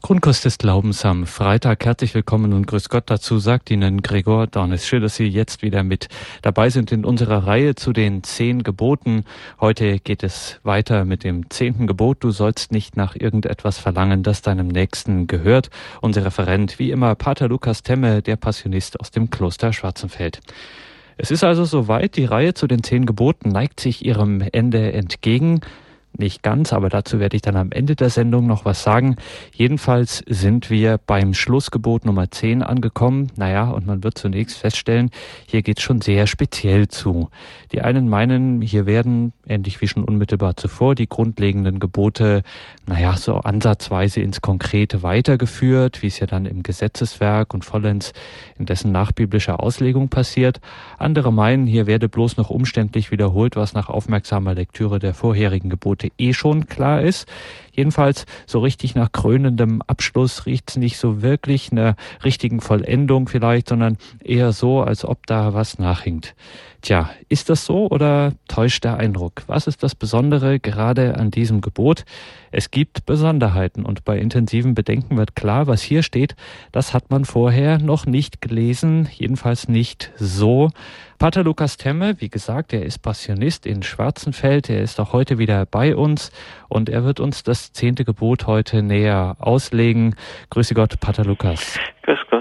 Grundkurs des Glaubens am Freitag. Herzlich willkommen und grüß Gott dazu, sagt Ihnen Gregor Dornis. Schön, dass Sie jetzt wieder mit dabei sind in unserer Reihe zu den 10 Geboten. Heute geht es weiter mit dem 10. Gebot. Du sollst nicht nach irgendetwas verlangen, das deinem Nächsten gehört. Unser Referent, wie immer, Pater Lukas Temme, der Passionist aus dem Kloster Schwarzenfeld. Es ist also soweit, die Reihe zu den 10 Geboten neigt sich ihrem Ende entgegen. Nicht ganz, aber dazu werde ich dann am Ende der Sendung noch was sagen. Jedenfalls sind wir beim Schlussgebot Nummer 10 angekommen. Und man wird zunächst feststellen, hier geht es schon sehr speziell zu. Die einen meinen, hier werden, ähnlich wie schon unmittelbar zuvor, die grundlegenden Gebote, so ansatzweise ins Konkrete weitergeführt, wie es ja dann im Gesetzeswerk und vollends in dessen nachbiblischer Auslegung passiert. Andere meinen, hier werde bloß noch umständlich wiederholt, was nach aufmerksamer Lektüre der vorherigen Gebote schon klar ist. Jedenfalls so richtig nach krönendem Abschluss riecht es nicht so wirklich einer richtigen Vollendung vielleicht, sondern eher so, als ob da was nachhinkt. Tja, ist das so oder täuscht der Eindruck? Was ist das Besondere gerade an diesem Gebot? Es gibt Besonderheiten und bei intensiven Bedenken wird klar, was hier steht, das hat man vorher noch nicht gelesen, jedenfalls nicht so. Pater Lukas Temme, wie gesagt, er ist Passionist in Schwarzenfeld, er ist auch heute wieder bei uns und er wird uns das 10. Gebot heute näher auslegen. Grüße Gott, Pater Lukas. Grüß Gott.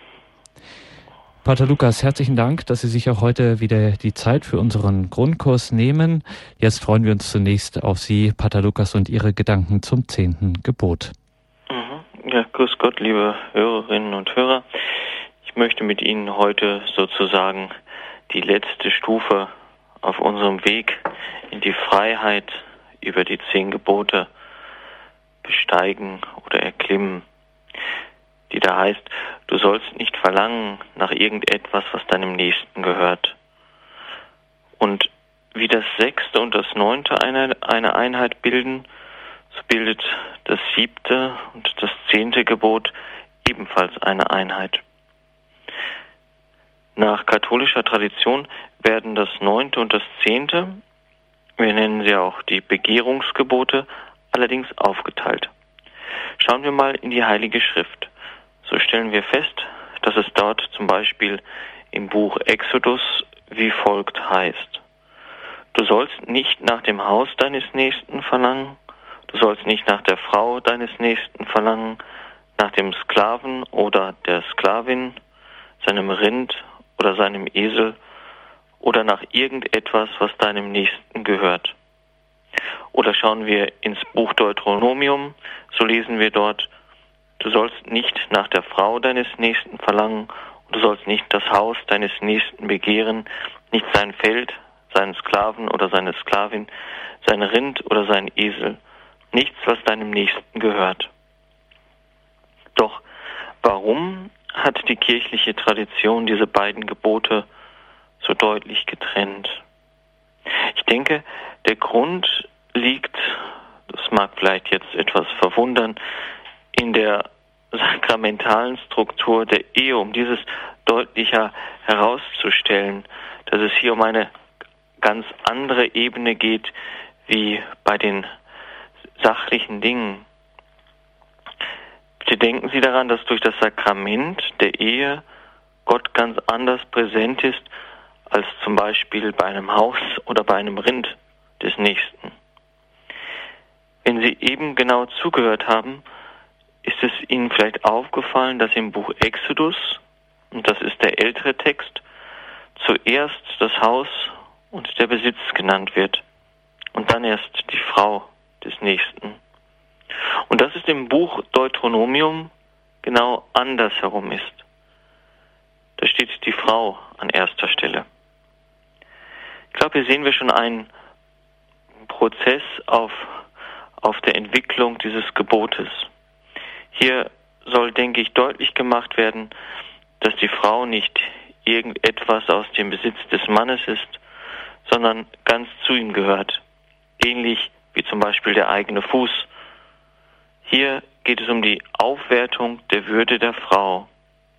Pater Lukas, herzlichen Dank, dass Sie sich auch heute wieder die Zeit für unseren Grundkurs nehmen. Jetzt freuen wir uns zunächst auf Sie, Pater Lukas, und Ihre Gedanken zum 10. Gebot. Ja, grüß Gott, liebe Hörerinnen und Hörer. Ich möchte mit Ihnen heute sozusagen die letzte Stufe auf unserem Weg in die Freiheit über die 10 Gebote besteigen oder erklimmen, die da heißt, du sollst nicht verlangen nach irgendetwas, was deinem Nächsten gehört. Und wie das 6. und das 9. eine Einheit bilden, so bildet das 7. und das 10. Gebot ebenfalls eine Einheit. Nach katholischer Tradition werden das 9. und das 10., wir nennen sie auch die Begehrungsgebote, allerdings aufgeteilt. Schauen wir mal in die Heilige Schrift. So stellen wir fest, dass es dort zum Beispiel im Buch Exodus wie folgt heißt: Du sollst nicht nach dem Haus deines Nächsten verlangen, du sollst nicht nach der Frau deines Nächsten verlangen, nach dem Sklaven oder der Sklavin, seinem Rind oder seinem Esel oder nach irgendetwas, was deinem Nächsten gehört. Oder schauen wir ins Buch Deuteronomium, so lesen wir dort: Du sollst nicht nach der Frau deines Nächsten verlangen und du sollst nicht das Haus deines Nächsten begehren, nicht sein Feld, seinen Sklaven oder seine Sklavin, sein Rind oder sein Esel, nichts, was deinem Nächsten gehört. Doch warum hat die kirchliche Tradition diese beiden Gebote so deutlich getrennt? Ich denke, der Grund liegt, das mag vielleicht jetzt etwas verwundern, in der sakramentalen Struktur der Ehe, um dieses deutlicher herauszustellen, dass es hier um eine ganz andere Ebene geht wie bei den sachlichen Dingen. Bitte denken Sie daran, dass durch das Sakrament der Ehe Gott ganz anders präsent ist als zum Beispiel bei einem Haus oder bei einem Rind des Nächsten. Wenn Sie eben genau zugehört haben, ist es Ihnen vielleicht aufgefallen, dass im Buch Exodus, und das ist der ältere Text, zuerst das Haus und der Besitz genannt wird und dann erst die Frau des Nächsten. Und dass es im Buch Deuteronomium genau andersherum ist. Da steht die Frau an erster Stelle. Ich glaube, hier sehen wir schon einen Prozess auf der Entwicklung dieses Gebotes. Hier soll, denke ich, deutlich gemacht werden, dass die Frau nicht irgendetwas aus dem Besitz des Mannes ist, sondern ganz zu ihm gehört. Ähnlich wie zum Beispiel der eigene Fuß. Hier geht es um die Aufwertung der Würde der Frau.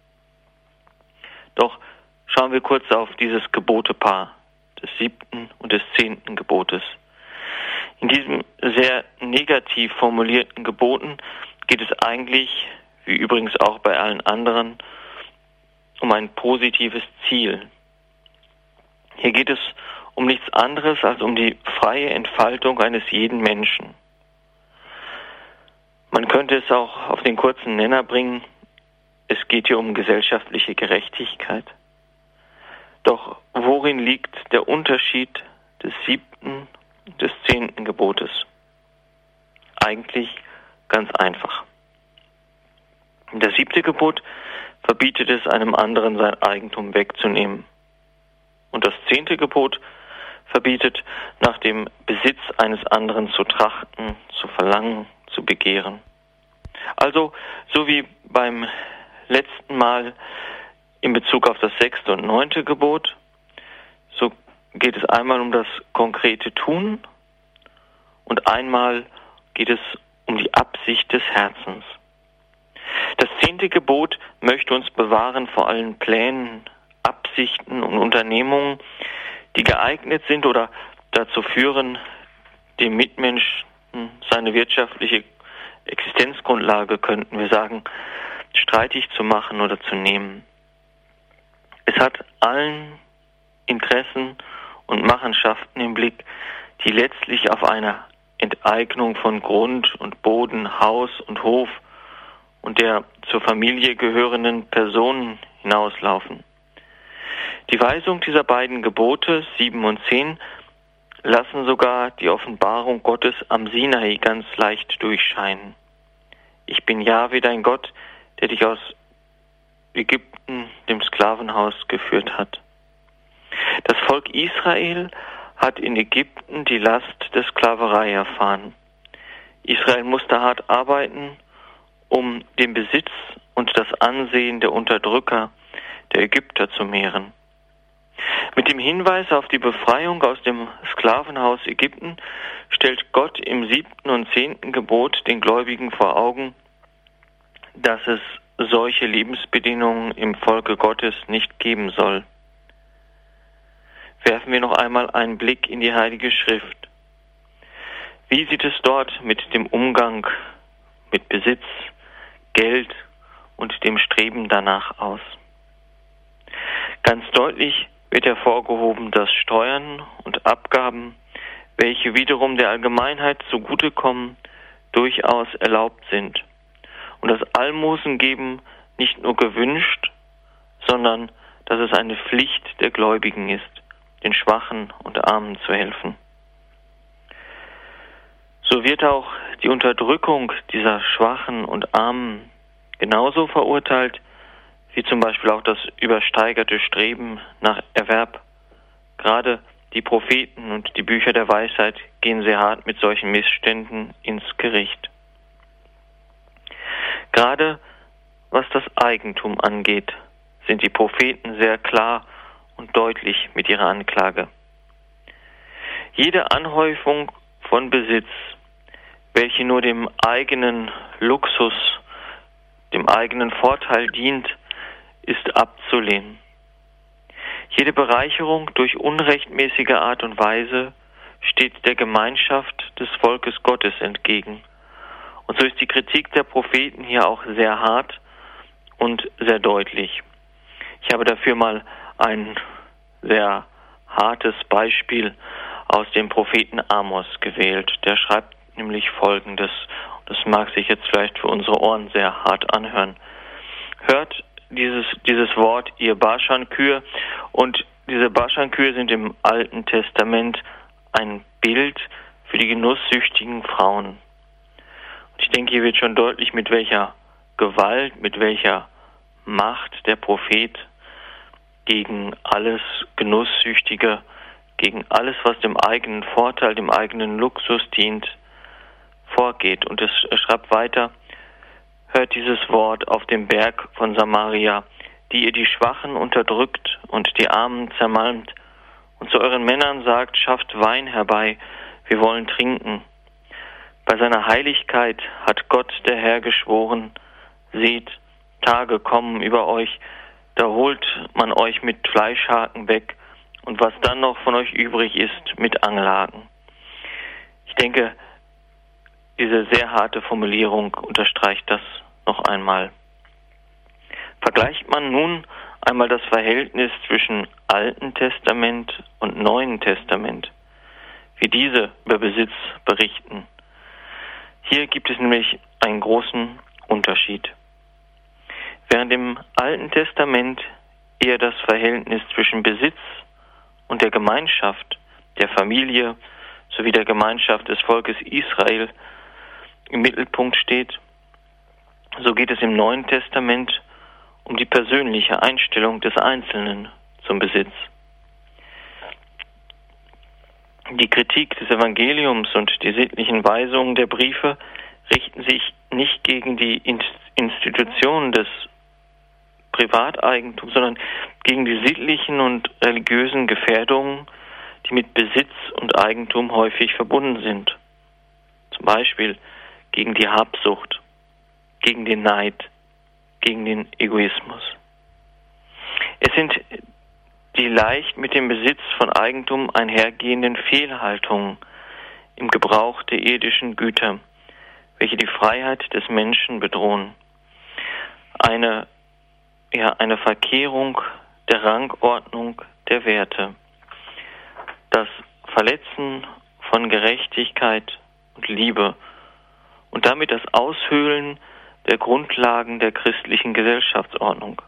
Doch schauen wir kurz auf dieses Gebotepaar, des 7. und des 10. Gebotes. In diesem sehr negativ formulierten Geboten geht es eigentlich, wie übrigens auch bei allen anderen, um ein positives Ziel. Hier geht es um nichts anderes als um die freie Entfaltung eines jeden Menschen. Man könnte es auch auf den kurzen Nenner bringen, es geht hier um gesellschaftliche Gerechtigkeit. Doch worin liegt der Unterschied des 7. und des 10. Gebotes? Eigentlich ganz einfach. Das 7. Gebot verbietet es, einem anderen sein Eigentum wegzunehmen. Und das 10. Gebot verbietet, nach dem Besitz eines anderen zu trachten, zu verlangen, zu begehren. Also, so wie beim letzten Mal in Bezug auf das 6. und 9. Gebot, so geht es einmal um das konkrete Tun und einmal geht es um die Absicht des Herzens. Das 10. Gebot möchte uns bewahren vor allen Plänen, Absichten und Unternehmungen, die geeignet sind oder dazu führen, dem Mitmenschen seine wirtschaftliche Existenzgrundlage, könnten wir sagen, streitig zu machen oder zu nehmen. Es hat allen Interessen und Machenschaften im Blick, die letztlich auf eine Enteignung von Grund und Boden, Haus und Hof und der zur Familie gehörenden Personen hinauslaufen. Die Weisung dieser beiden Gebote, 7 und 10, lassen sogar die Offenbarung Gottes am Sinai ganz leicht durchscheinen. Ich bin Jahwe, dein Gott, der dich aus Ägypten, dem Sklavenhaus, geführt hat. Das Volk Israel hat in Ägypten die Last der Sklaverei erfahren. Israel musste hart arbeiten, um den Besitz und das Ansehen der Unterdrücker, der Ägypter, zu mehren. Mit dem Hinweis auf die Befreiung aus dem Sklavenhaus Ägypten stellt Gott im 7. und 10. Gebot den Gläubigen vor Augen, dass es solche Lebensbedingungen im Volke Gottes nicht geben soll. Werfen wir noch einmal einen Blick in die Heilige Schrift. Wie sieht es dort mit dem Umgang mit Besitz, Geld und dem Streben danach aus? Ganz deutlich wird hervorgehoben, dass Steuern und Abgaben, welche wiederum der Allgemeinheit zugutekommen, durchaus erlaubt sind. Und das Almosengeben nicht nur gewünscht, sondern dass es eine Pflicht der Gläubigen ist, den Schwachen und Armen zu helfen. So wird auch die Unterdrückung dieser Schwachen und Armen genauso verurteilt, wie zum Beispiel auch das übersteigerte Streben nach Erwerb. Gerade die Propheten und die Bücher der Weisheit gehen sehr hart mit solchen Missständen ins Gericht. Gerade was das Eigentum angeht, sind die Propheten sehr klar und deutlich mit ihrer Anklage. Jede Anhäufung von Besitz, welche nur dem eigenen Luxus, dem eigenen Vorteil dient, ist abzulehnen. Jede Bereicherung durch unrechtmäßige Art und Weise steht der Gemeinschaft des Volkes Gottes entgegen. Und so ist die Kritik der Propheten hier auch sehr hart und sehr deutlich. Ich habe dafür mal ein sehr hartes Beispiel aus dem Propheten Amos gewählt. Der schreibt nämlich Folgendes. Das mag sich jetzt vielleicht für unsere Ohren sehr hart anhören. Hört dieses Wort, ihr Baschankühe, und diese Baschankühe sind im Alten Testament ein Bild für die genusssüchtigen Frauen. Und ich denke, hier wird schon deutlich, mit welcher Gewalt, mit welcher Macht der Prophet gegen alles Genusssüchtige, gegen alles, was dem eigenen Vorteil, dem eigenen Luxus dient, vorgeht. Und er schreibt weiter: Hört dieses Wort auf dem Berg von Samaria, die ihr die Schwachen unterdrückt und die Armen zermalmt, und zu euren Männern sagt: Schafft Wein herbei, wir wollen trinken. Bei seiner Heiligkeit hat Gott der Herr geschworen: Seht, Tage kommen über euch, da holt man euch mit Fleischhaken weg, und was dann noch von euch übrig ist, mit Angelhaken. Ich denke, Diese sehr harte Formulierung unterstreicht das noch einmal. Vergleicht man nun einmal das Verhältnis zwischen Alten Testament und Neuen Testament, wie diese über Besitz berichten. Hier gibt es nämlich einen großen Unterschied. Während im Alten Testament eher das Verhältnis zwischen Besitz und der Gemeinschaft, der Familie sowie der Gemeinschaft des Volkes Israel im Mittelpunkt steht, so geht es im Neuen Testament um die persönliche Einstellung des Einzelnen zum Besitz. Die Kritik des Evangeliums und die sittlichen Weisungen der Briefe richten sich nicht gegen die Institution des Privateigentums, sondern gegen die sittlichen und religiösen Gefährdungen, die mit Besitz und Eigentum häufig verbunden sind. Zum Beispiel gegen die Habsucht, gegen den Neid, gegen den Egoismus. Es sind die leicht mit dem Besitz von Eigentum einhergehenden Fehlhaltungen im Gebrauch der irdischen Güter, welche die Freiheit des Menschen bedrohen. Eine Verkehrung der Rangordnung der Werte, das Verletzen von Gerechtigkeit und Liebe und damit das Aushöhlen der Grundlagen der christlichen Gesellschaftsordnung.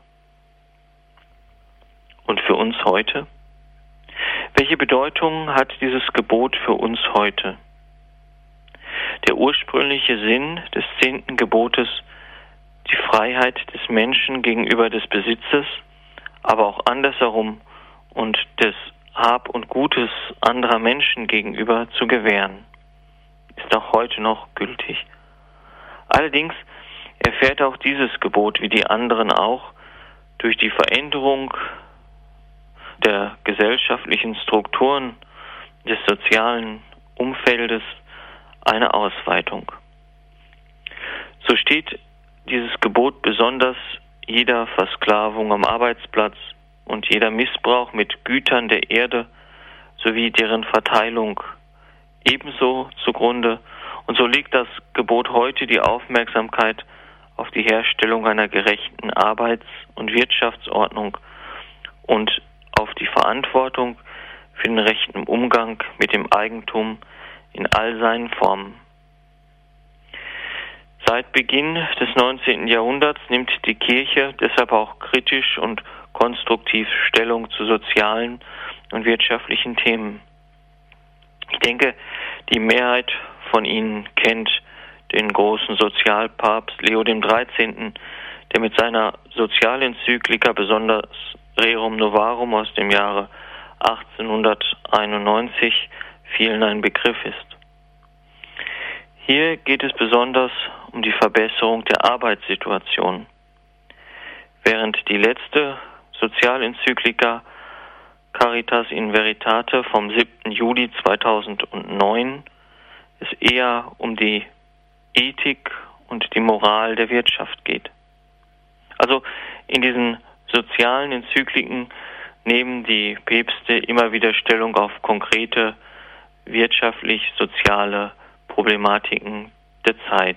Und für uns heute? Welche Bedeutung hat dieses Gebot für uns heute? Der ursprüngliche Sinn des 10. Gebotes, die Freiheit des Menschen gegenüber des Besitzes, aber auch andersherum und des Hab und Gutes anderer Menschen gegenüber zu gewähren, ist auch heute noch gültig. Allerdings erfährt auch dieses Gebot, wie die anderen auch, durch die Veränderung der gesellschaftlichen Strukturen des sozialen Umfeldes eine Ausweitung. So steht dieses Gebot besonders jeder Versklavung am Arbeitsplatz und jeder Missbrauch mit Gütern der Erde sowie deren Verteilung ebenso zugrunde. Und so legt das Gebot heute die Aufmerksamkeit auf die Herstellung einer gerechten Arbeits- und Wirtschaftsordnung und auf die Verantwortung für den rechten Umgang mit dem Eigentum in all seinen Formen. Seit Beginn des 19. Jahrhunderts nimmt die Kirche deshalb auch kritisch und konstruktiv Stellung zu sozialen und wirtschaftlichen Themen. Ich denke, die Mehrheit von Ihnen kennt den großen Sozialpapst Leo XIII., der mit seiner Sozialenzyklika, besonders Rerum Novarum aus dem Jahre 1891, vielen ein Begriff ist. Hier geht es besonders um die Verbesserung der Arbeitssituation. Während die letzte Sozialenzyklika Caritas in Veritate vom 7. Juli 2009 es eher um die Ethik und die Moral der Wirtschaft geht. Also in diesen sozialen Enzykliken nehmen die Päpste immer wieder Stellung auf konkrete wirtschaftlich-soziale Problematiken der Zeit.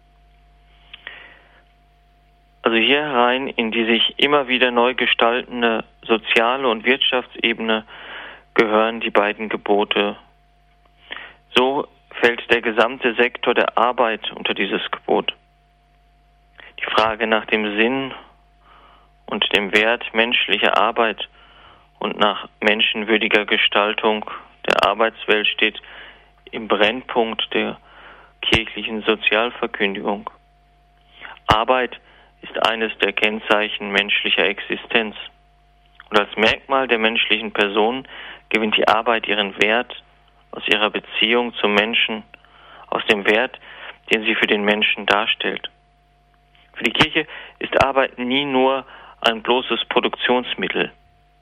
Also hier herein in die sich immer wieder neu gestaltende soziale und Wirtschaftsebene gehören die beiden Gebote. So fällt der gesamte Sektor der Arbeit unter dieses Gebot. Die Frage nach dem Sinn und dem Wert menschlicher Arbeit und nach menschenwürdiger Gestaltung der Arbeitswelt steht im Brennpunkt der kirchlichen Sozialverkündigung. Arbeit ist eines der Kennzeichen menschlicher Existenz. Und als Merkmal der menschlichen Person gewinnt die Arbeit ihren Wert aus ihrer Beziehung zum Menschen, aus dem Wert, den sie für den Menschen darstellt. Für die Kirche ist Arbeit nie nur ein bloßes Produktionsmittel.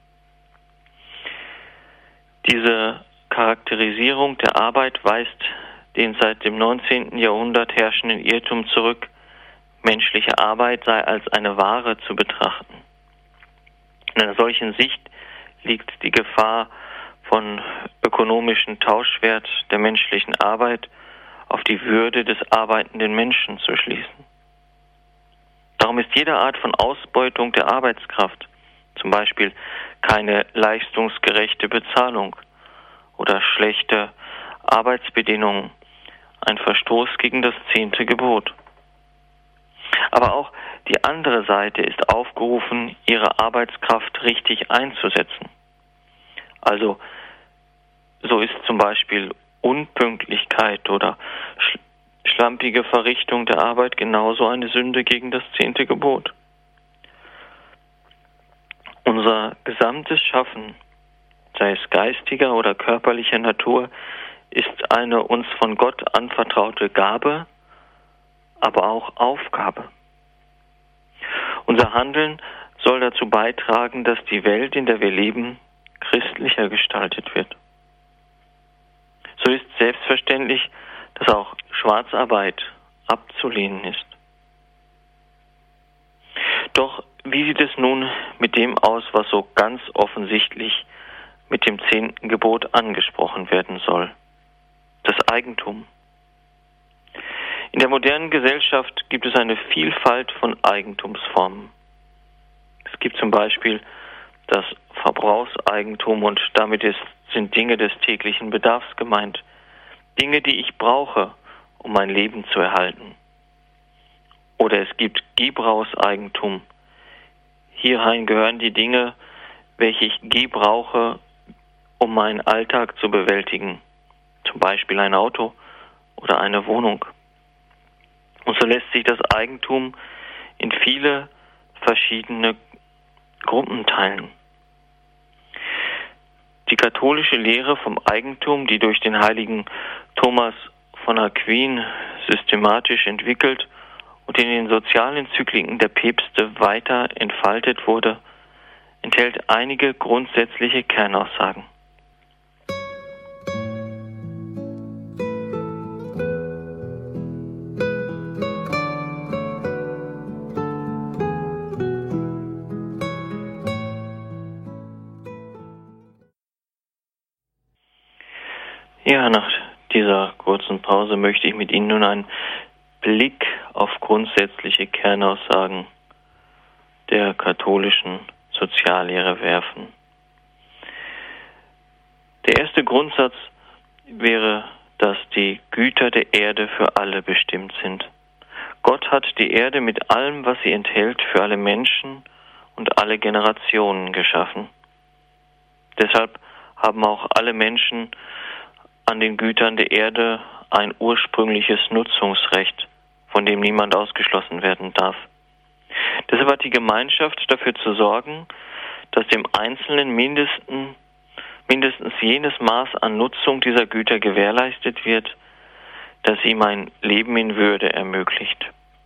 Diese Charakterisierung der Arbeit weist den seit dem 19. Jahrhundert herrschenden Irrtum zurück, menschliche Arbeit sei als eine Ware zu betrachten. In einer solchen Sicht liegt die Gefahr von ökonomischen Tauschwert der menschlichen Arbeit auf die Würde des arbeitenden Menschen zu schließen. Darum ist jede Art von Ausbeutung der Arbeitskraft, zum Beispiel keine leistungsgerechte Bezahlung oder schlechte Arbeitsbedingungen, ein Verstoß gegen das 10. Gebot. Aber auch die andere Seite ist aufgerufen, ihre Arbeitskraft richtig einzusetzen. Also, so ist zum Beispiel Unpünktlichkeit oder schlampige Verrichtung der Arbeit genauso eine Sünde gegen das 10. Gebot. Unser gesamtes Schaffen, sei es geistiger oder körperlicher Natur, ist eine uns von Gott anvertraute Gabe, aber auch Aufgabe. Unser Handeln soll dazu beitragen, dass die Welt, in der wir leben, christlicher gestaltet wird. So ist selbstverständlich, dass auch Schwarzarbeit abzulehnen ist. Doch wie sieht es nun mit dem aus, was so ganz offensichtlich mit dem 10. Gebot angesprochen werden soll? Das Eigentum. In der modernen Gesellschaft gibt es eine Vielfalt von Eigentumsformen. Es gibt zum Beispiel das Verbrauchseigentum und damit sind Dinge des täglichen Bedarfs gemeint. Dinge, die ich brauche, um mein Leben zu erhalten. Oder es gibt Gebrauchseigentum. Hierein gehören die Dinge, welche ich gebrauche, um meinen Alltag zu bewältigen. Zum Beispiel ein Auto oder eine Wohnung. Und so lässt sich das Eigentum in viele verschiedene Gruppen teilen. Die katholische Lehre vom Eigentum, die durch den heiligen Thomas von Aquin systematisch entwickelt und in den sozialen Enzykliken der Päpste weiter entfaltet wurde, enthält einige grundsätzliche Kernaussagen. Ja, nach dieser kurzen Pause möchte ich mit Ihnen nun einen Blick auf grundsätzliche Kernaussagen der katholischen Soziallehre werfen. Der erste Grundsatz wäre, dass die Güter der Erde für alle bestimmt sind. Gott hat die Erde mit allem, was sie enthält, für alle Menschen und alle Generationen geschaffen. Deshalb haben auch alle Menschen an den Gütern der Erde ein ursprüngliches Nutzungsrecht, von dem niemand ausgeschlossen werden darf. Deshalb hat die Gemeinschaft dafür zu sorgen, dass dem Einzelnen mindestens jenes Maß an Nutzung dieser Güter gewährleistet wird, das ihm ein Leben in Würde ermöglicht.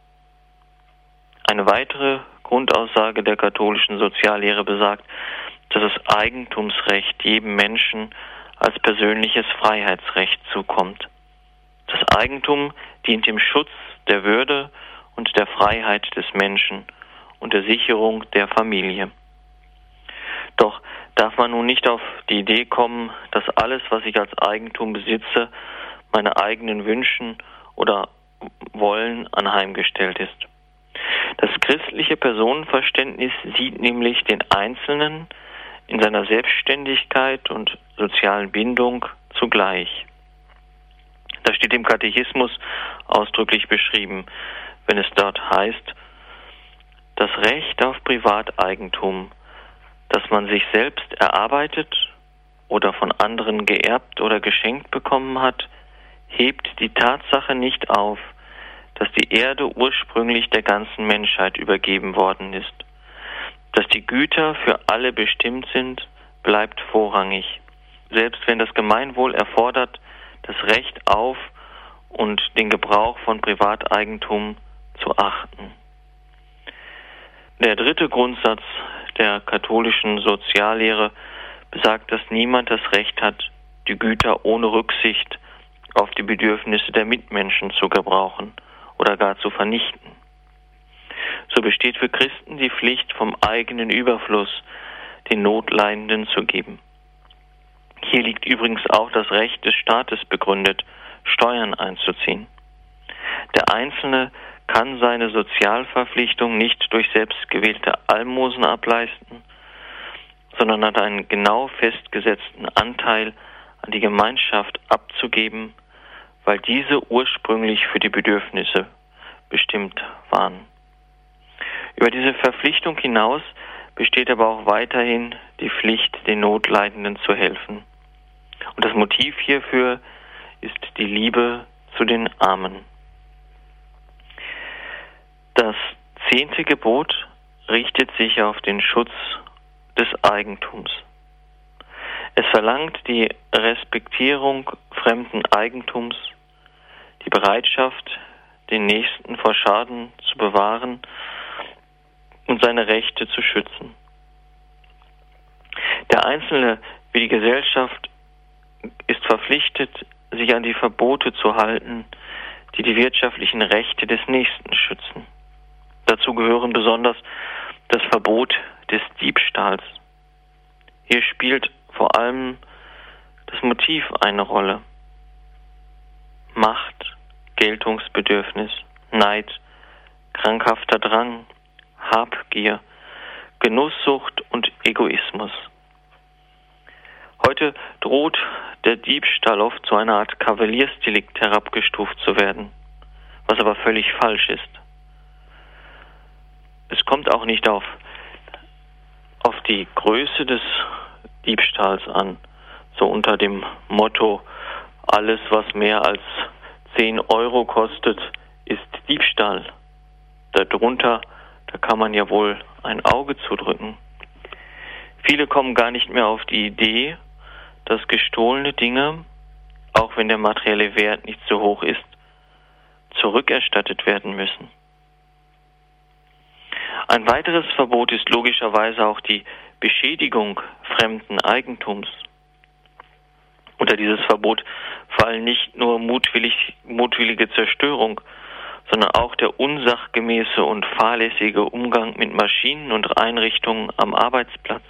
Eine weitere Grundaussage der katholischen Soziallehre besagt, dass das Eigentumsrecht jedem Menschen als persönliches Freiheitsrecht zukommt. Das Eigentum dient dem Schutz der Würde und der Freiheit des Menschen und der Sicherung der Familie. Doch darf man nun nicht auf die Idee kommen, dass alles, was ich als Eigentum besitze, meine eigenen Wünschen oder Wollen anheimgestellt ist. Das christliche Personenverständnis sieht nämlich den Einzelnen in seiner Selbstständigkeit und sozialen Bindung zugleich. Das steht im Katechismus ausdrücklich beschrieben, wenn es dort heißt, das Recht auf Privateigentum, das man sich selbst erarbeitet oder von anderen geerbt oder geschenkt bekommen hat, hebt die Tatsache nicht auf, dass die Erde ursprünglich der ganzen Menschheit übergeben worden ist. Dass die Güter für alle bestimmt sind, bleibt vorrangig, selbst wenn das Gemeinwohl erfordert, das Recht auf und den Gebrauch von Privateigentum zu achten. Der dritte Grundsatz der katholischen Soziallehre besagt, dass niemand das Recht hat, die Güter ohne Rücksicht auf die Bedürfnisse der Mitmenschen zu gebrauchen oder gar zu vernichten. So besteht für Christen die Pflicht, vom eigenen Überfluss den Notleidenden zu geben. Hier liegt übrigens auch das Recht des Staates begründet, Steuern einzuziehen. Der Einzelne kann seine Sozialverpflichtung nicht durch selbstgewählte Almosen ableisten, sondern hat einen genau festgesetzten Anteil an die Gemeinschaft abzugeben, weil diese ursprünglich für die Bedürfnisse bestimmt waren. Über diese Verpflichtung hinaus besteht aber auch weiterhin die Pflicht, den Notleidenden zu helfen. Und das Motiv hierfür ist die Liebe zu den Armen. Das 10. Gebot richtet sich auf den Schutz des Eigentums. Es verlangt die Respektierung fremden Eigentums, die Bereitschaft, den Nächsten vor Schaden zu bewahren und seine Rechte zu schützen. Der Einzelne wie die Gesellschaft ist verpflichtet, sich an die Verbote zu halten, die die wirtschaftlichen Rechte des Nächsten schützen. Dazu gehören besonders das Verbot des Diebstahls. Hier spielt vor allem das Motiv eine Rolle. Macht, Geltungsbedürfnis, Neid, krankhafter Drang, Habgier, Genusssucht und Egoismus. Heute droht der Diebstahl oft zu einer Art Kavaliersdelikt herabgestuft zu werden, was aber völlig falsch ist. Es kommt auch nicht auf die Größe des Diebstahls an, so unter dem Motto, alles was mehr als 10 Euro kostet, ist Diebstahl. Darunter, da kann man ja wohl ein Auge zudrücken. Viele kommen gar nicht mehr auf die Idee, dass gestohlene Dinge, auch wenn der materielle Wert nicht so hoch ist, zurückerstattet werden müssen. Ein weiteres Verbot ist logischerweise auch die Beschädigung fremden Eigentums. Unter dieses Verbot fallen nicht nur mutwillige Zerstörung, sondern auch der unsachgemäße und fahrlässige Umgang mit Maschinen und Einrichtungen am Arbeitsplatz.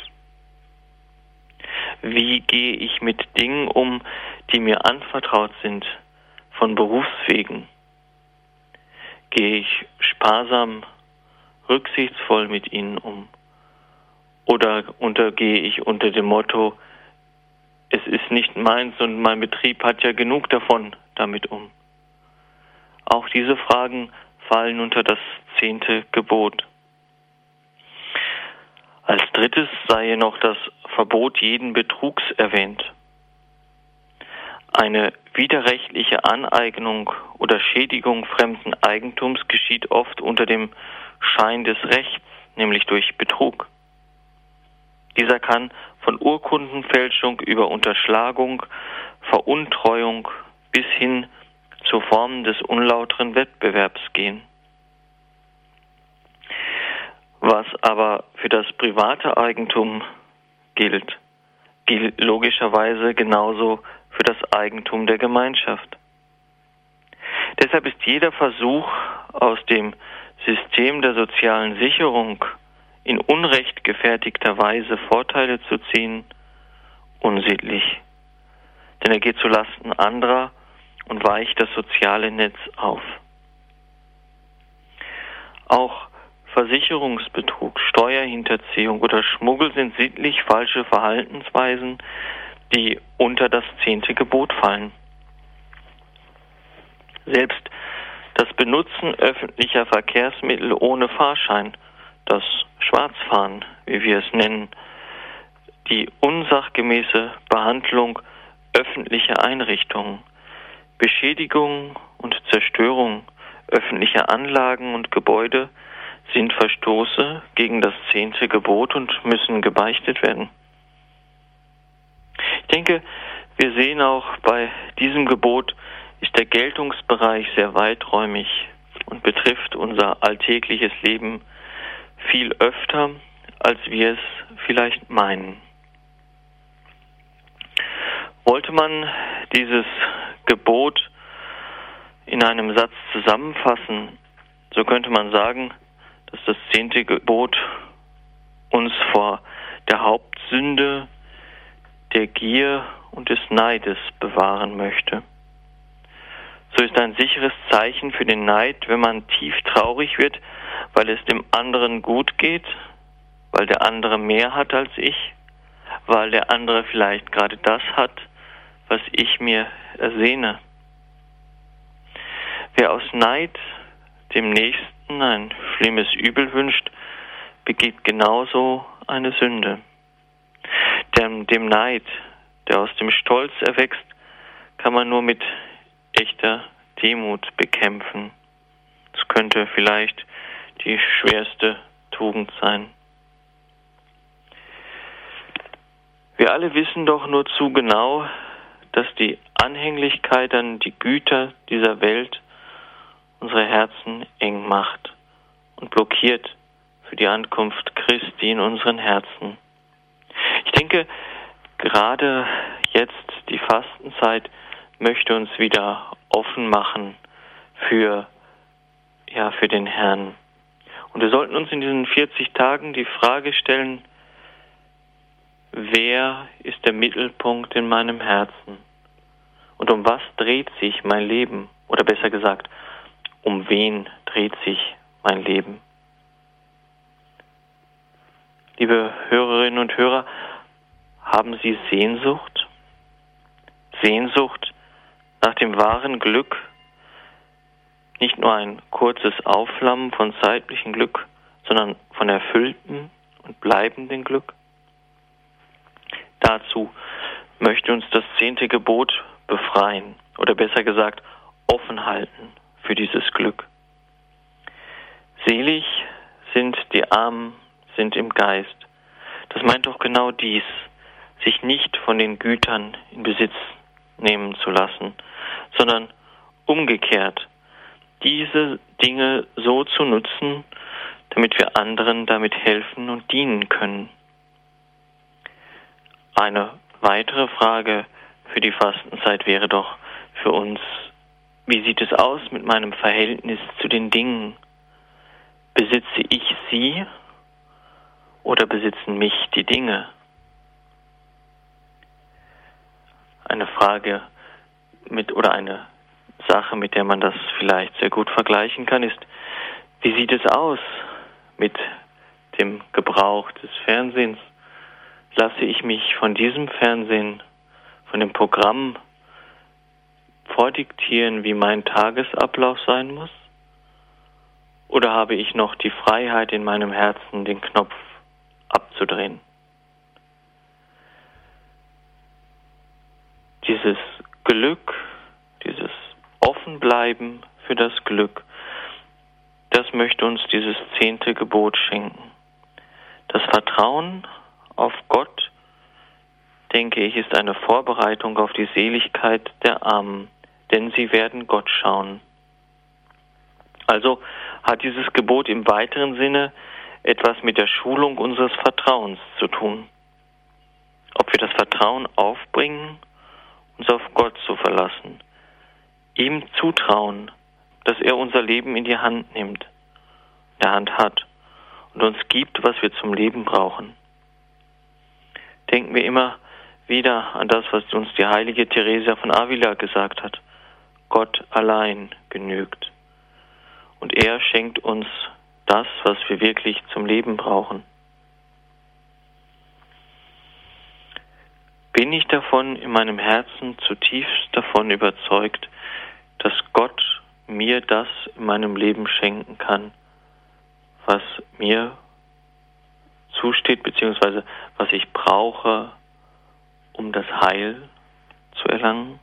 Wie gehe ich mit Dingen um, die mir anvertraut sind, von Berufswegen? Gehe ich sparsam, rücksichtsvoll mit ihnen um? Oder untergehe ich unter dem Motto, es ist nicht meins und mein Betrieb hat ja genug davon damit um? Auch diese Fragen fallen unter das 10. Gebot. Als drittes sei hier noch das Verbot jeden Betrugs erwähnt. Eine widerrechtliche Aneignung oder Schädigung fremden Eigentums geschieht oft unter dem Schein des Rechts, nämlich durch Betrug. Dieser kann von Urkundenfälschung über Unterschlagung, Veruntreuung bis hin zu Formen des unlauteren Wettbewerbs gehen. Was aber für das private Eigentum gilt logischerweise genauso für das Eigentum der Gemeinschaft. Deshalb ist jeder Versuch, aus dem System der sozialen Sicherung in Unrecht gefertigter Weise Vorteile zu ziehen, unsittlich. Denn er geht zu Lasten anderer und weicht das soziale Netz auf. Auch Versicherungsbetrug, Steuerhinterziehung oder Schmuggel sind sittlich falsche Verhaltensweisen, die unter das 10. Gebot fallen. Selbst das Benutzen öffentlicher Verkehrsmittel ohne Fahrschein, das Schwarzfahren, wie wir es nennen, die unsachgemäße Behandlung öffentlicher Einrichtungen, Beschädigung und Zerstörung öffentlicher Anlagen und Gebäude sind Verstoße gegen das 10. Gebot und müssen gebeichtet werden. Ich denke, wir sehen auch bei diesem Gebot ist der Geltungsbereich sehr weiträumig und betrifft unser alltägliches Leben viel öfter, als wir es vielleicht meinen. Wollte man dieses Gebot in einem Satz zusammenfassen, so könnte man sagen, dass das 10. Gebot uns vor der Hauptsünde, der Gier und des Neides bewahren möchte. So ist ein sicheres Zeichen für den Neid, wenn man tief traurig wird, weil es dem anderen gut geht, weil der andere mehr hat als ich, weil der andere vielleicht gerade das hat, was ich mir ersehne. Wer aus Neid dem Nächsten ein schlimmes Übel wünscht, begeht genauso eine Sünde. Dem Neid, der aus dem Stolz erwächst, kann man nur mit echter Demut bekämpfen. Es könnte vielleicht die schwerste Tugend sein. Wir alle wissen doch nur zu genau, dass die Anhänglichkeit an die Güter dieser Welt unsere Herzen eng macht und blockiert für die Ankunft Christi in unseren Herzen. Ich denke, gerade jetzt die Fastenzeit möchte uns wieder offen machen für den Herrn. Und wir sollten uns in diesen 40 Tagen die Frage stellen, wer ist der Mittelpunkt in meinem Herzen? Und um was dreht sich mein Leben? Oder besser gesagt, um wen dreht sich mein Leben? Liebe Hörerinnen und Hörer, haben Sie Sehnsucht? Sehnsucht nach dem wahren Glück? Nicht nur ein kurzes Aufflammen von zeitlichem Glück, sondern von erfülltem und bleibendem Glück? Dazu möchte uns das 10. Gebot befreien, oder besser gesagt, offen halten für dieses Glück. Selig sind die Armen, sind im Geist. Das meint doch genau dies, sich nicht von den Gütern in Besitz nehmen zu lassen, sondern umgekehrt, diese Dinge so zu nutzen, damit wir anderen damit helfen und dienen können. Eine weitere Frage für die Fastenzeit wäre doch für uns, wie sieht es aus mit meinem Verhältnis zu den Dingen? Besitze ich sie oder besitzen mich die Dinge? Eine Frage oder eine Sache, mit der man das vielleicht sehr gut vergleichen kann, ist, wie sieht es aus mit dem Gebrauch des Fernsehens? Lasse ich mich von diesem Fernsehen, von dem Programm vordiktieren, wie mein Tagesablauf sein muss? Oder habe ich noch die Freiheit in meinem Herzen, den Knopf abzudrehen? Dieses Glück, dieses Offenbleiben für das Glück, das möchte uns dieses 10. Gebot schenken. Das Vertrauen auf Gott, denke ich, ist eine Vorbereitung auf die Seligkeit der Armen, denn sie werden Gott schauen. Also hat dieses Gebot im weiteren Sinne etwas mit der Schulung unseres Vertrauens zu tun. Ob wir das Vertrauen aufbringen, uns auf Gott zu verlassen, ihm zutrauen, dass er unser Leben in die Hand nimmt, in der Hand hat und uns gibt, was wir zum Leben brauchen. Denken wir immer wieder an das, was uns die heilige Theresia von Avila gesagt hat. Gott allein genügt. Und er schenkt uns das, was wir wirklich zum Leben brauchen. Bin ich davon in meinem Herzen zutiefst davon überzeugt, dass Gott mir das in meinem Leben schenken kann, was mir zusteht, beziehungsweise was ich brauche, um das Heil zu erlangen?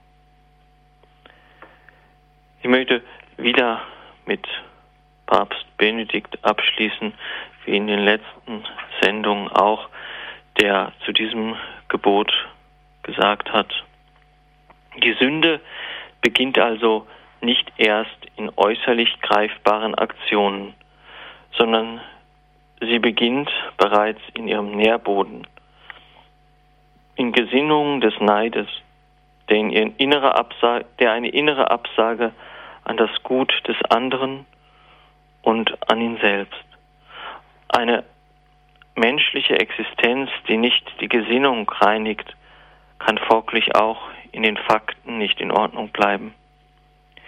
Ich möchte wieder mit Papst Benedikt abschließen, wie in den letzten Sendungen auch, der zu diesem Gebot gesagt hat. Die Sünde beginnt also nicht erst in äußerlich greifbaren Aktionen, sondern sie beginnt bereits in ihrem Nährboden, in Gesinnungen des Neides, der eine innere Absage an das Gut des anderen und an ihn selbst. Eine menschliche Existenz, die nicht die Gesinnung reinigt, kann folglich auch in den Fakten nicht in Ordnung bleiben.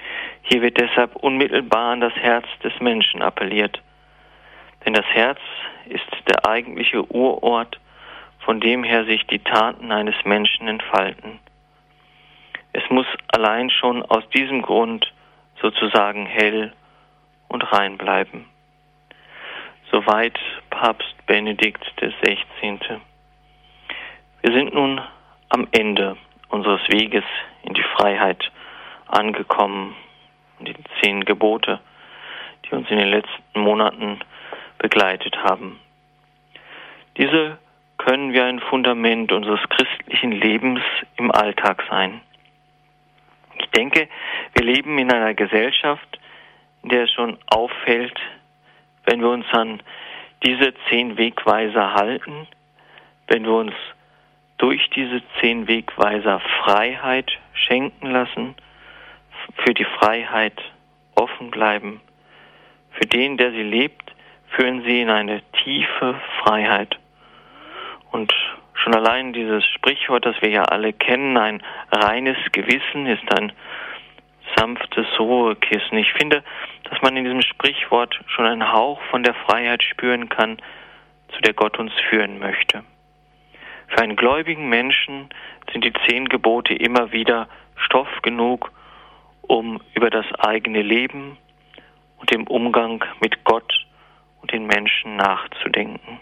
Hier wird deshalb unmittelbar an das Herz des Menschen appelliert. Denn das Herz ist der eigentliche Urort, von dem her sich die Taten eines Menschen entfalten. Es muss allein schon aus diesem Grund sozusagen hell und rein bleiben. Soweit Papst Benedikt XVI. Wir sind nun am Ende unseres Weges in die Freiheit angekommen und die 10 Gebote, die uns in den letzten Monaten begleitet haben. Diese können wie ein Fundament unseres christlichen Lebens im Alltag sein. Ich denke, wir leben in einer Gesellschaft, in der es schon auffällt, wenn wir uns an diese 10 Wegweiser halten, wenn wir uns durch diese 10 Wegweiser Freiheit schenken lassen, für die Freiheit offen bleiben. Für den, der sie lebt, führen sie in eine tiefe Freiheit. Und schon allein dieses Sprichwort, das wir ja alle kennen, ein reines Gewissen ist ein sanftes Ruhekissen. Ich finde, dass man in diesem Sprichwort schon einen Hauch von der Freiheit spüren kann, zu der Gott uns führen möchte. Für einen gläubigen Menschen sind die 10 Gebote immer wieder Stoff genug, um über das eigene Leben und den Umgang mit Gott und den Menschen nachzudenken.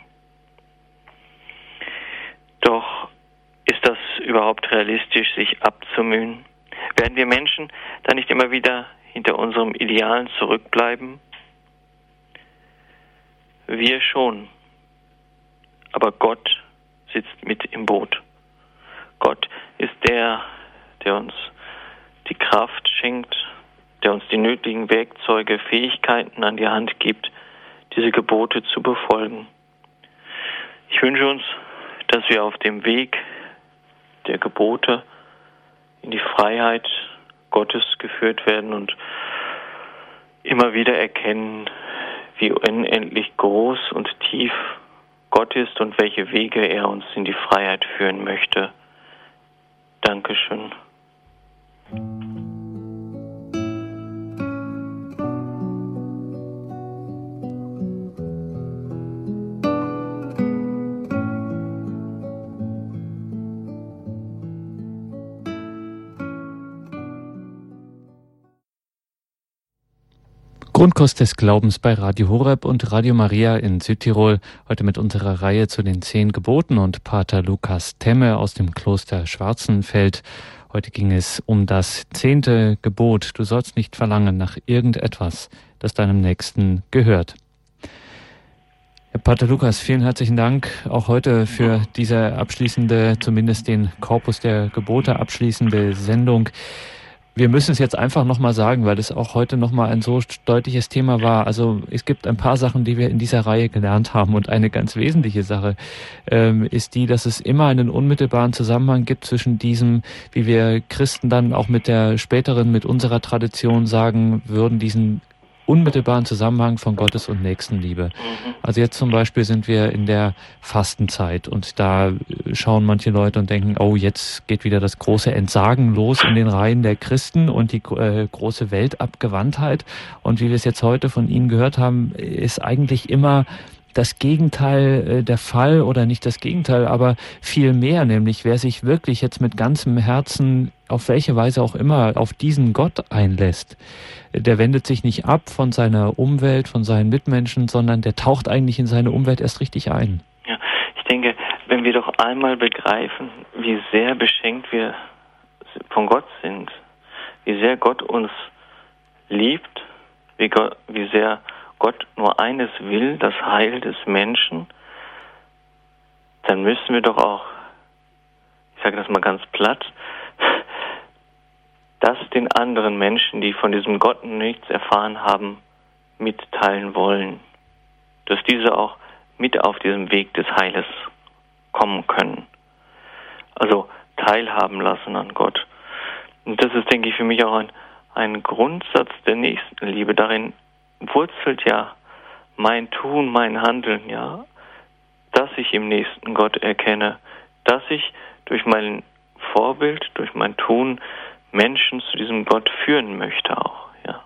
Doch ist das überhaupt realistisch, sich abzumühen? Werden wir Menschen da nicht immer wieder hinter unserem Idealen zurückbleiben? Wir schon. Aber Gott sitzt mit im Boot. Gott ist der, der uns die Kraft schenkt, der uns die nötigen Werkzeuge, Fähigkeiten an die Hand gibt, diese Gebote zu befolgen. Ich wünsche uns, dass wir auf dem Weg der Gebote in die Freiheit Gottes geführt werden und immer wieder erkennen, wie unendlich groß und tief Gott ist und welche Wege er uns in die Freiheit führen möchte. Dankeschön. Grundkurs des Glaubens bei Radio Horeb und Radio Maria in Südtirol. Heute mit unserer Reihe zu den 10 Geboten und Pater Lukas Temme aus dem Kloster Schwarzenfeld. Heute ging es um das 10. Gebot. Du sollst nicht verlangen nach irgendetwas, das deinem Nächsten gehört. Herr Pater Lukas, vielen herzlichen Dank auch heute für diese abschließende, zumindest den Korpus der Gebote abschließende Sendung. Wir müssen es jetzt einfach nochmal sagen, weil es auch heute nochmal ein so deutliches Thema war. Also es gibt ein paar Sachen, die wir in dieser Reihe gelernt haben. Und eine ganz wesentliche Sache ist die, dass es immer einen unmittelbaren Zusammenhang gibt zwischen diesem, wie wir Christen dann auch mit unserer Tradition sagen würden, diesen unmittelbaren Zusammenhang von Gottes- und Nächstenliebe. Also jetzt zum Beispiel sind wir in der Fastenzeit und da schauen manche Leute und denken, oh, jetzt geht wieder das große Entsagen los in den Reihen der Christen und die große Weltabgewandtheit. Und wie wir es jetzt heute von Ihnen gehört haben, ist eigentlich immer das Gegenteil der Fall oder nicht das Gegenteil, aber viel mehr, nämlich wer sich wirklich jetzt mit ganzem Herzen, auf welche Weise auch immer, auf diesen Gott einlässt, der wendet sich nicht ab von seiner Umwelt, von seinen Mitmenschen, sondern der taucht eigentlich in seine Umwelt erst richtig ein. Ja, ich denke, wenn wir doch einmal begreifen, wie sehr beschenkt wir von Gott sind, wie sehr Gott uns liebt, wie sehr Gott nur eines will, das Heil des Menschen, dann müssen wir doch auch, ich sage das mal ganz platt, das den anderen Menschen, die von diesem Gott nichts erfahren haben, mitteilen wollen. Dass diese auch mit auf diesem Weg des Heiles kommen können. Also teilhaben lassen an Gott. Und das ist, denke ich, für mich auch ein Grundsatz der Nächstenliebe. Darin wurzelt ja mein Tun, mein Handeln, ja, dass ich im nächsten Gott erkenne, dass ich durch mein Vorbild, durch mein Tun Menschen zu diesem Gott führen möchte auch, ja.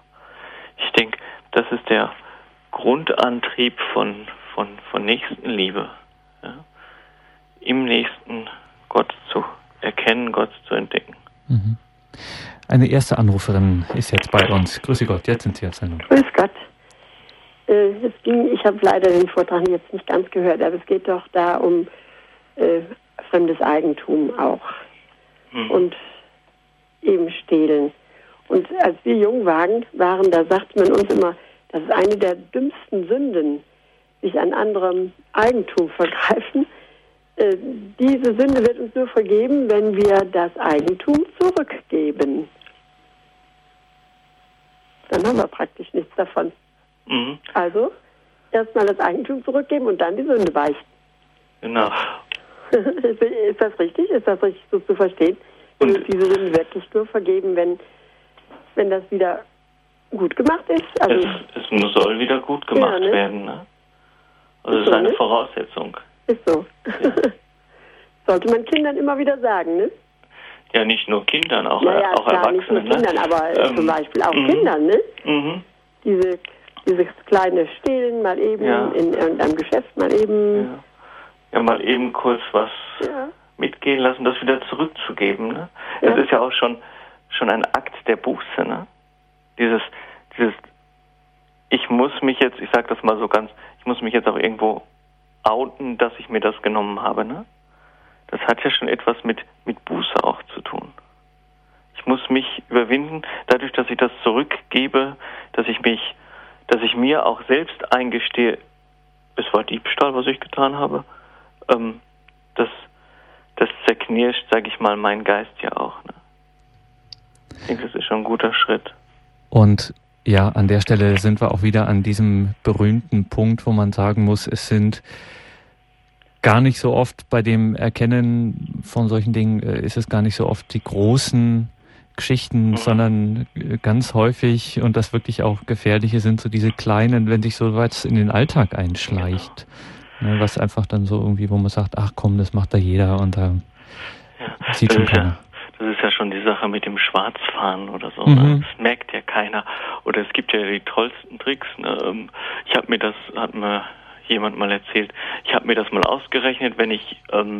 Ich denke, das ist der Grundantrieb von Nächstenliebe. Ja? Im Nächsten Gott zu erkennen, Gott zu entdecken. Mhm. Eine erste Anruferin ist jetzt bei uns. Grüße Gott, jetzt sind Sie auf Sendung. Grüß Gott. Ich habe leider den Vortrag jetzt nicht ganz gehört, aber es geht doch da um fremdes Eigentum auch. Und eben stehlen. Und als wir jung waren, da sagte man uns immer, das ist eine der dümmsten Sünden, sich an anderem Eigentum vergreifen. Diese Sünde wird uns nur vergeben, wenn wir das Eigentum zurückgeben. Dann haben wir praktisch nichts davon. Mhm. Also, erstmal das Eigentum zurückgeben und dann die Sünde beichten. Genau. Ist das richtig? Ist das richtig so zu verstehen? Und diese Sünden wirklich nur vergeben, wenn das wieder gut gemacht ist? Also es soll wieder gut gemacht werden. Ne? Also das ist eine Voraussetzung. Ist so. Ja. Sollte man Kindern immer wieder sagen, ne? Ja, nicht nur Kindern, auch klar, Erwachsenen. Nicht nur Kindern, aber zum Beispiel auch Kindern, ne? Mhm. Dieses kleine Stehlen mal eben in irgendeinem Geschäft mal eben. Ja, mal eben kurz was mitgehen lassen, das wieder zurückzugeben, ne? Das ist ja auch schon ein Akt der Buße, ne? Dieses, ich muss mich jetzt, ich sag das mal so ganz, ich muss mich jetzt auch irgendwo outen, dass ich mir das genommen habe, ne? Das hat ja schon etwas mit Buße auch zu tun. Ich muss mich überwinden, dadurch, dass ich das zurückgebe, dass ich mir auch selbst eingestehe, es war Diebstahl, was ich getan habe, das zerknirscht, sage ich mal, mein Geist ja auch. Ne? Ich denke, das ist schon ein guter Schritt. Und ja, an der Stelle sind wir auch wieder an diesem berühmten Punkt, wo man sagen muss, es sind gar nicht so oft bei dem Erkennen von solchen Dingen, ist es gar nicht so oft die großen Geschichten, sondern ganz häufig, und das wirklich auch Gefährliche, sind so diese kleinen, wenn sich so weit in den Alltag einschleicht. Genau. Ne, was einfach dann so irgendwie, wo man sagt, ach komm, das macht da jeder und da sieht schon keiner. Das ist ja schon die Sache mit dem Schwarzfahren oder so. Ne? Das merkt ja keiner. Oder es gibt ja die tollsten Tricks. Ne? Hat mir jemand mal erzählt, ich habe mir das mal ausgerechnet, wenn ich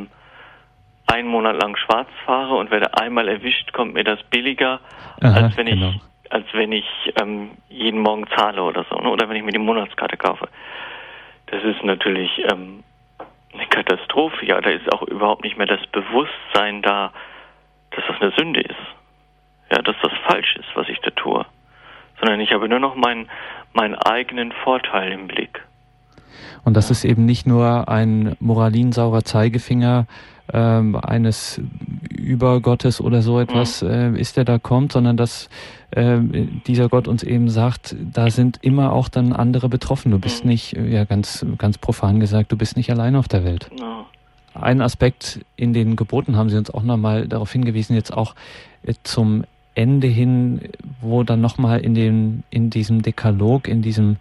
einen Monat lang schwarz fahre und werde einmal erwischt, kommt mir das billiger, als wenn ich jeden Morgen zahle oder so, ne? Oder wenn ich mir die Monatskarte kaufe. Das ist natürlich eine Katastrophe. Ja, da ist auch überhaupt nicht mehr das Bewusstsein da, dass das eine Sünde ist. Ja, dass das falsch ist, was ich da tue. Sondern ich habe nur noch meinen eigenen Vorteil im Blick. Und das ist eben nicht nur ein moralinsaurer Zeigefinger eines Übergottes oder so etwas ist, der da kommt, sondern dass dieser Gott uns eben sagt, da sind immer auch dann andere betroffen. Du bist nicht, ja ganz, ganz profan gesagt, du bist nicht allein auf der Welt. No. Ein Aspekt in den Geboten haben Sie uns auch nochmal darauf hingewiesen, jetzt auch zum Ende hin, wo dann nochmal in diesem Dekalog, in diesen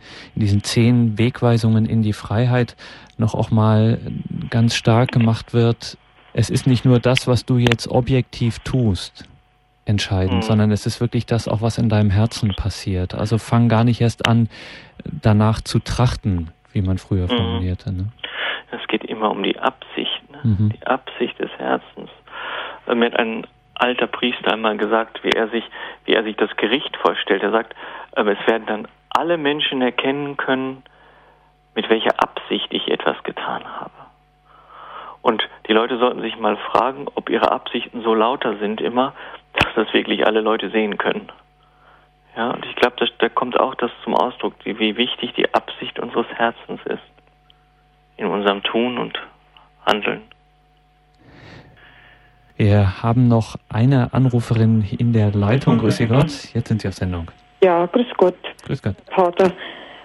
10 Wegweisungen in die Freiheit noch auch mal ganz stark gemacht wird, es ist nicht nur das, was du jetzt objektiv tust, entscheidend, sondern es ist wirklich das auch, was in deinem Herzen passiert. Also fang gar nicht erst an, danach zu trachten, wie man früher formulierte. Ne? Es geht immer um die Absicht, ne? Die Absicht des Herzens. Mir hat ein alter Priester einmal gesagt, wie er sich das Gericht vorstellt. Er sagt, es werden dann alle Menschen erkennen können, mit welcher Absicht ich etwas getan habe. Und die Leute sollten sich mal fragen, ob ihre Absichten so lauter sind immer, dass das wirklich alle Leute sehen können. Ja, und ich glaube, da kommt auch das zum Ausdruck, wie wichtig die Absicht unseres Herzens ist in unserem Tun und Handeln. Wir haben noch eine Anruferin in der Leitung. Grüße Gott. Jetzt sind Sie auf Sendung. Ja, grüß Gott. Grüß Gott. Vater,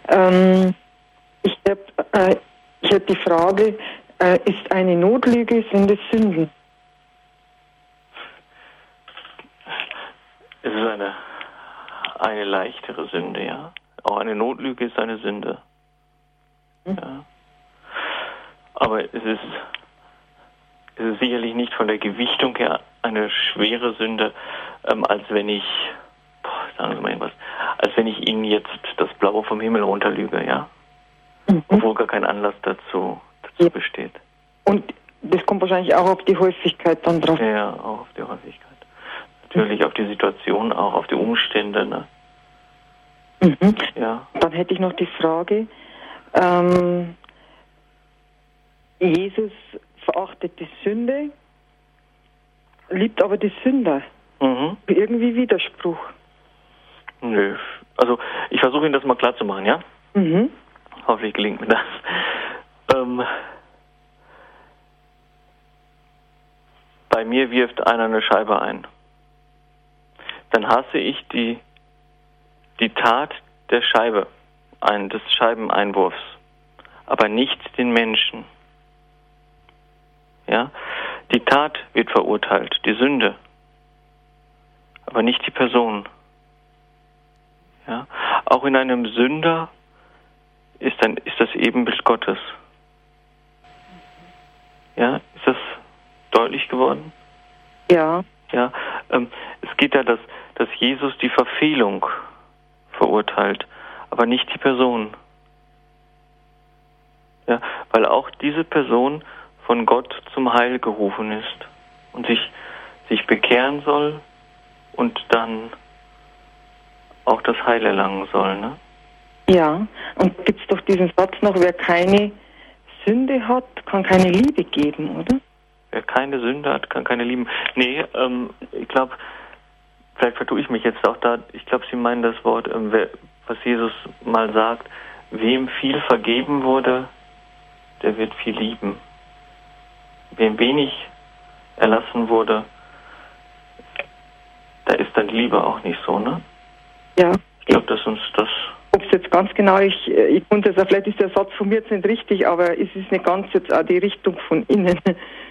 ich hab die Frage, ist eine Notlüge, sind es Sünden? Es ist eine leichtere Sünde, ja. Auch eine Notlüge ist eine Sünde. Ja. Aber es ist sicherlich nicht von der Gewichtung her eine schwere Sünde, als wenn ich, sagen Sie mal irgendwas, als wenn ich Ihnen jetzt das Blaue vom Himmel runterlüge, ja? Obwohl gar kein Anlass dazu besteht. Und das kommt wahrscheinlich auch auf die Häufigkeit dann drauf. Ja, auch auf die Häufigkeit. Natürlich auf die Situation, auch auf die Umstände, ne? Ja. Dann hätte ich noch die Frage, Jesus verachtet die Sünde, liebt aber die Sünder. Irgendwie Widerspruch. Nö. Also ich versuche Ihnen das mal klar zu machen, ja? Hoffentlich gelingt mir das. Bei mir wirft einer eine Scheibe ein. Dann hasse ich die Tat der Scheibe, des Scheibeneinwurfs, aber nicht den Menschen. Ja? Die Tat wird verurteilt, die Sünde, aber nicht die Person. Ja? Auch in einem Sünder ist das Ebenbild Gottes. Ja, ist das deutlich geworden? Ja. Ja, es geht ja, dass Jesus die Verfehlung verurteilt, aber nicht die Person. Ja, weil auch diese Person von Gott zum Heil gerufen ist und sich bekehren soll und dann auch das Heil erlangen soll, ne? Ja, und gibt es doch diesen Satz noch, wer keine Sünde hat, kann keine Liebe geben, oder? Wer keine Sünde hat, kann keine lieben. Nee, ich glaube, vielleicht vertue ich mich jetzt auch da, ich glaube, Sie meinen das Wort, was Jesus mal sagt, wem viel vergeben wurde, der wird viel lieben. Wem wenig erlassen wurde, da ist dann die Liebe auch nicht so, ne? Ja. Ich glaube, dass uns das... Ob es jetzt ganz genau, ich konnte es, vielleicht ist der Satz von mir jetzt nicht richtig, aber es ist nicht ganz jetzt auch die Richtung von Ihnen.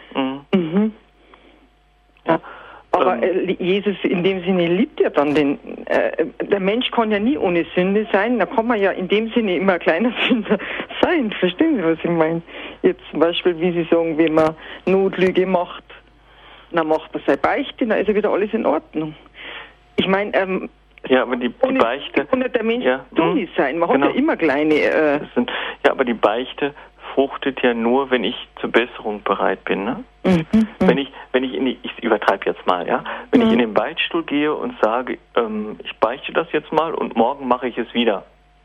Ja. Aber Jesus in dem Sinne liebt ja dann der Mensch kann ja nie ohne Sünde sein, da kann man ja in dem Sinne immer ein kleiner Sünder sein, verstehen Sie, was ich meine? Jetzt zum Beispiel, wie Sie sagen, wenn man Notlüge macht, dann macht man seine Beichte, dann ist ja wieder alles in Ordnung. Ich meine, ja, aber die Beichte... kann nicht der Mensch dumm sein, man hat ja immer kleine... ja, aber die Beichte fruchtet ja nur, wenn ich zur Besserung bereit bin, ne? Wenn ich ich übertreibe jetzt mal, ja? Wenn ich in den Beichtstuhl gehe und sage, ich beichte das jetzt mal und morgen mache ich es wieder,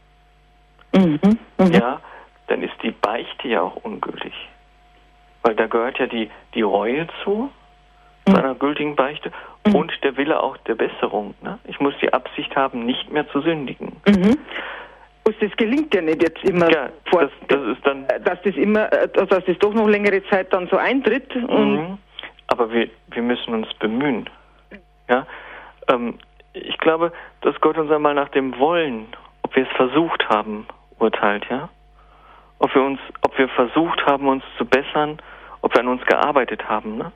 ja, dann ist die Beichte ja auch ungültig. Weil da gehört ja die Reue zu einer gültigen Beichte und der Wille auch der Besserung, ne? Ich muss die Absicht haben, nicht mehr zu sündigen. Das gelingt ja nicht jetzt immer, ja, das ist dann, dass das doch noch längere Zeit dann so eintritt. Aber wir müssen uns bemühen. Ja? Ich glaube, dass Gott uns einmal nach dem Wollen, ob wir es versucht haben, urteilt, ja? Ob wir versucht haben, uns zu bessern, ob wir an uns gearbeitet haben, ne?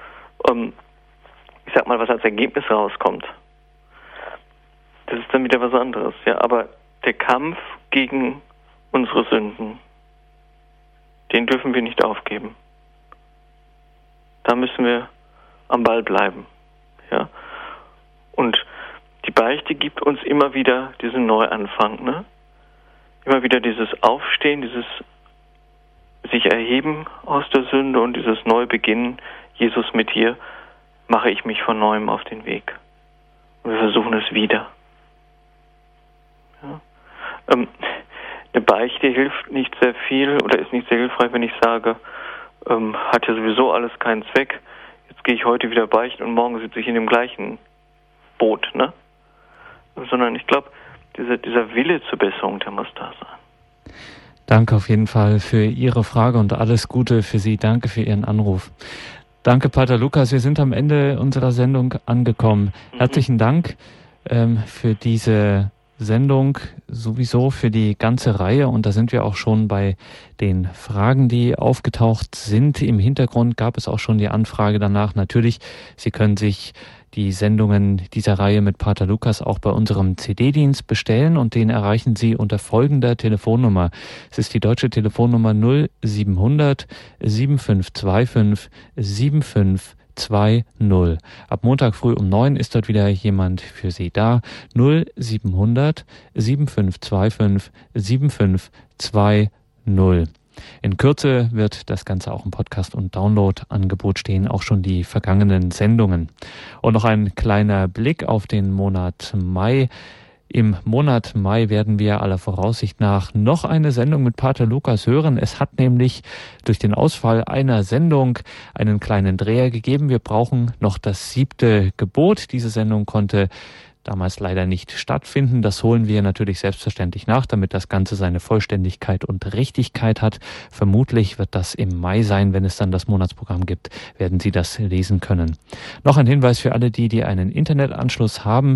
Ich sag mal, was als Ergebnis rauskommt. Das ist dann wieder was anderes, ja? Aber der Kampf gegen unsere Sünden, den dürfen wir nicht aufgeben. Da müssen wir am Ball bleiben. Ja? Und die Beichte gibt uns immer wieder diesen Neuanfang, ne? Immer wieder dieses Aufstehen, dieses sich erheben aus der Sünde und dieses Neubeginnen. Jesus, mit dir mache ich mich von Neuem auf den Weg. Und wir versuchen es wieder. Ja? Eine Beichte hilft nicht sehr viel oder ist nicht sehr hilfreich, wenn ich sage, hat ja sowieso alles keinen Zweck. Jetzt gehe ich heute wieder beichten und morgen sitze ich in dem gleichen Boot, ne? Sondern ich glaube, dieser Wille zur Besserung, der muss da sein. Danke auf jeden Fall für Ihre Frage und alles Gute für Sie. Danke für Ihren Anruf. Danke, Pater Lukas. Wir sind am Ende unserer Sendung angekommen. Herzlichen Dank für diese Sendung, sowieso für die ganze Reihe. Und da sind wir auch schon bei den Fragen, die aufgetaucht sind. Im Hintergrund gab es auch schon die Anfrage danach. Natürlich, Sie können sich die Sendungen dieser Reihe mit Pater Lukas auch bei unserem CD-Dienst bestellen und den erreichen Sie unter folgender Telefonnummer. Es ist die deutsche Telefonnummer 0700 7525 75 0520. Ab Montag früh um 9 ist dort wieder jemand für Sie da. 0700 7525 7520. In Kürze wird das Ganze auch im Podcast- und Download-Angebot stehen, auch schon die vergangenen Sendungen. Und noch ein kleiner Blick auf den Monat Mai. Im Monat Mai werden wir aller Voraussicht nach noch eine Sendung mit Pater Lukas hören. Es hat nämlich durch den Ausfall einer Sendung einen kleinen Dreher gegeben. Wir brauchen noch das 7. Gebot. Diese Sendung konnte damals leider nicht stattfinden. Das holen wir natürlich selbstverständlich nach, damit das Ganze seine Vollständigkeit und Richtigkeit hat. Vermutlich wird das im Mai sein, wenn es dann das Monatsprogramm gibt, werden Sie das lesen können. Noch ein Hinweis für alle die einen Internetanschluss haben.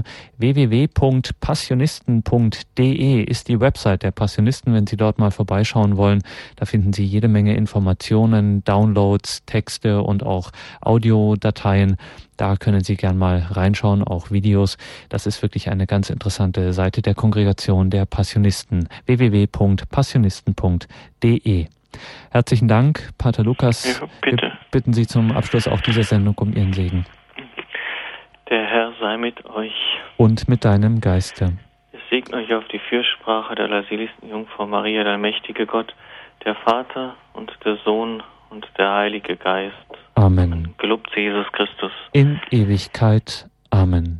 www.passionisten.de ist die Website der Passionisten, wenn Sie dort mal vorbeischauen wollen. Da finden Sie jede Menge Informationen, Downloads, Texte und auch Audiodateien. Da können Sie gern mal reinschauen, auch Videos. Das ist wirklich eine ganz interessante Seite der Kongregation der Passionisten. www.passionisten.de. Herzlichen Dank, Pater Lukas. Ja, bitte. Wir bitten Sie zum Abschluss auch dieser Sendung um Ihren Segen. Der Herr sei mit euch. Und mit deinem Geiste. Es segne euch auf die Fürsprache der allerseligsten Jungfrau Maria, der mächtige Gott, der Vater und der Sohn und der Heilige Geist. Amen. Gelobt sei Jesus Christus. In Ewigkeit. Amen.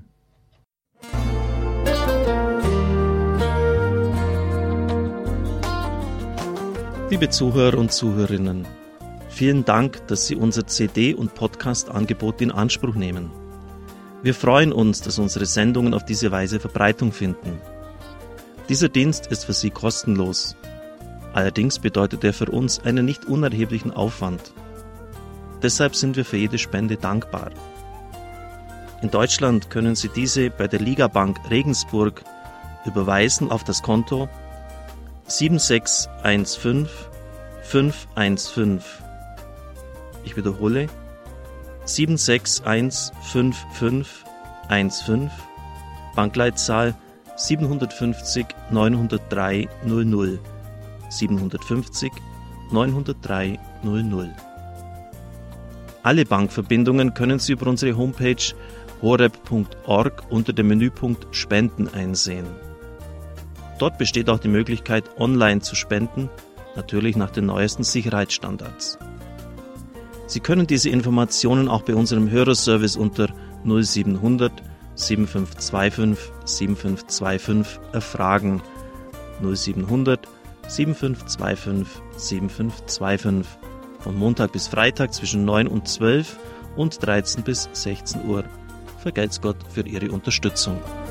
Liebe Zuhörer und Zuhörerinnen, vielen Dank, dass Sie unser CD- und Podcast-Angebot in Anspruch nehmen. Wir freuen uns, dass unsere Sendungen auf diese Weise Verbreitung finden. Dieser Dienst ist für Sie kostenlos. Allerdings bedeutet er für uns einen nicht unerheblichen Aufwand. Deshalb sind wir für jede Spende dankbar. In Deutschland können Sie diese bei der Ligabank Regensburg überweisen auf das Konto 7615 515. Ich wiederhole 7615 Bankleitzahl 750 903 00 750 903 00. Alle Bankverbindungen können Sie über unsere Homepage horeb.org unter dem Menüpunkt Spenden einsehen. Dort besteht auch die Möglichkeit, online zu spenden, natürlich nach den neuesten Sicherheitsstandards. Sie können diese Informationen auch bei unserem Hörerservice unter 0700 7525 7525 erfragen. 0700 7525 7525 von Montag bis Freitag zwischen 9 und 12 und 13 bis 16 Uhr. Vergelt's Gott für Ihre Unterstützung.